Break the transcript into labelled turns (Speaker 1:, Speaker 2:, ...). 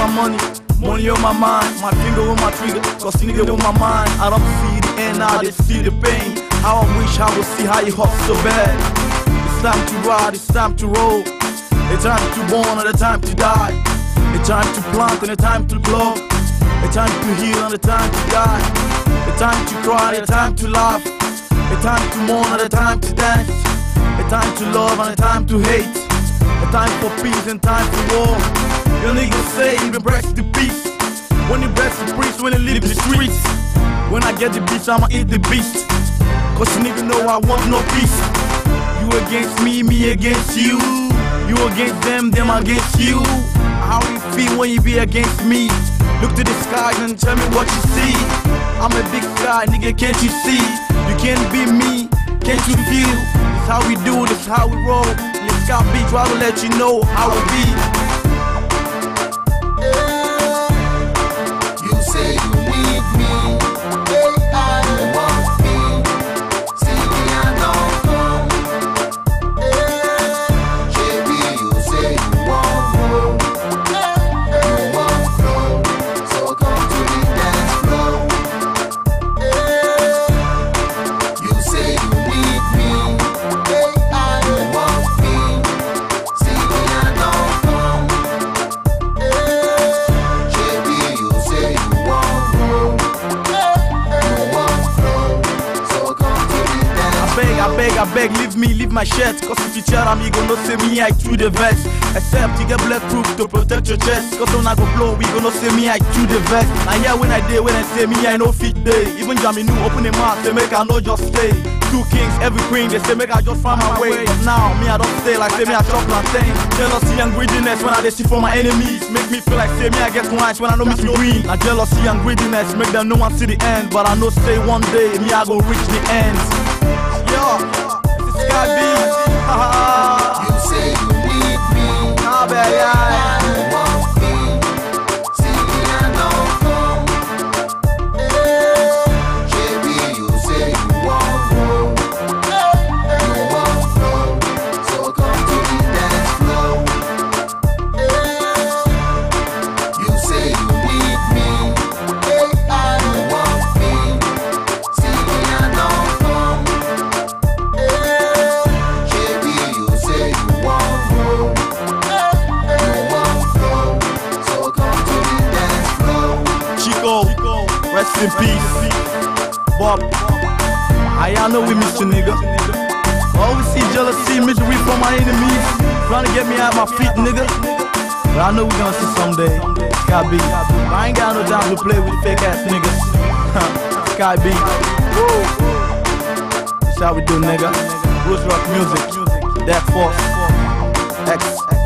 Speaker 1: money, money on my mind, my finger on my trigger, cause nigga on my mind. I don't see the end, I just see the pain. How I wish I would see how you hurt so bad. It's time to ride, it's time to roll. It's time to born and the time to die. It's time to plant and the time to grow. It's time to heal and the time to die. It's time to cry and the time to laugh. It's time to mourn and the time to dance. It's time to love and the time to hate. It's time for peace and time for war. Your niggas say even breaks the peace. When you breaks the priest, when you leave the streets. When I get the beast, I'ma eat the beast. Cause you niggas know I want no peace. You against me, me against you. You against them, them against you. How you feel when you be against me? Look to the sky and tell me what you see. I'm a big guy, nigga, can't you see? You can't be me, can't you feel? This how we do, this how we roll. Let's got beat, I will let you know how it be.
Speaker 2: You say you need me, I want me. See me, I don't come. JB, you say you want more. You want flow, so come to the dance floor. You say you need me, I want me. See me, I don't come. JB, you say you want more. You want flow, so come to the dance floor.
Speaker 1: I beg, leave me, leave my shirt. Cause if you tear on me, gonna say me I threw the vest. Except you get bulletproof to protect your chest. Cause when I go blow, we gonna say me I threw the vest. And yeah, when I say me I know fit day. Even Jamie new open the mouth, say make I know just stay. Two kings, every queen, they say make I just find my way. But now, me I don't stay like say me I chop plantain. Jealousy and greediness when I dey see for my enemies. Make me feel like say me I get wise when I know me to green. Now jealousy and greediness make them no one see the end. But I know say one day, me I go reach the end. Yo, this is Sky B.
Speaker 2: You say you need me,
Speaker 1: Nah, baby,
Speaker 2: I want me. See me, I don't come. JB, you say you want more. You want flow, so come to the dance floor. You say you need me, I want me. See me, I don't come. JB, you say you want more. You want flow, so come to the dance floor.
Speaker 1: Chico, rest in peace. Bob, I know we miss you, nigga. Always see jealousy, misery from my enemies. Trying to get me out my feet, nigga. But I know we gonna see someday. Sky B. I ain't got no time to play with fake ass niggas. Sky B. Woo. This how we do, nigga. Rose Rock music. That Force. X.